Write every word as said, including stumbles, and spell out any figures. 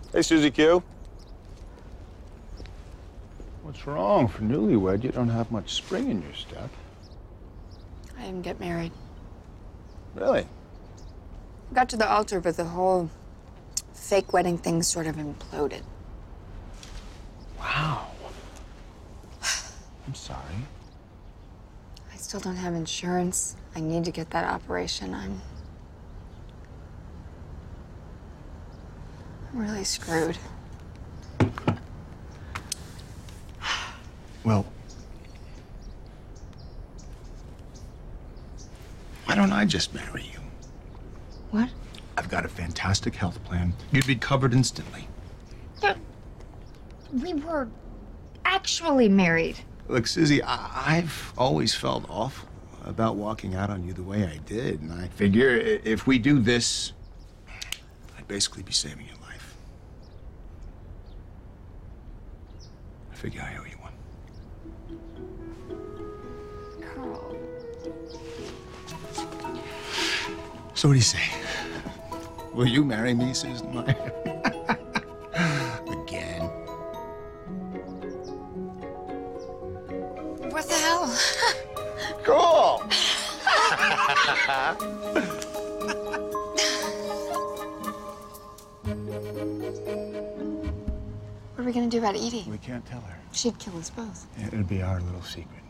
Hey, Susie Q. What's wrong? For newlywed, you don't have much spring in your step. I didn't get married. Really? Got to the altar, but the whole fake wedding thing sort of imploded. Wow. I'm sorry. I still don't have insurance. I need to get that operation. I'm... I'm really screwed. Well, why don't I just marry you? What? I've got a fantastic health plan. You'd be covered instantly. But we were actually married. Look, Susie, I I've always felt awful about walking out on you the way I did, and I figure i- if we do this, I'd basically be saving your life. I figure I owe you one. Carl. So what do you say? Will you marry me, Susan Meyer? Again? What the hell? Cool! What are we gonna do about Edie? We can't tell her. She'd kill us both. It'll be our little secret.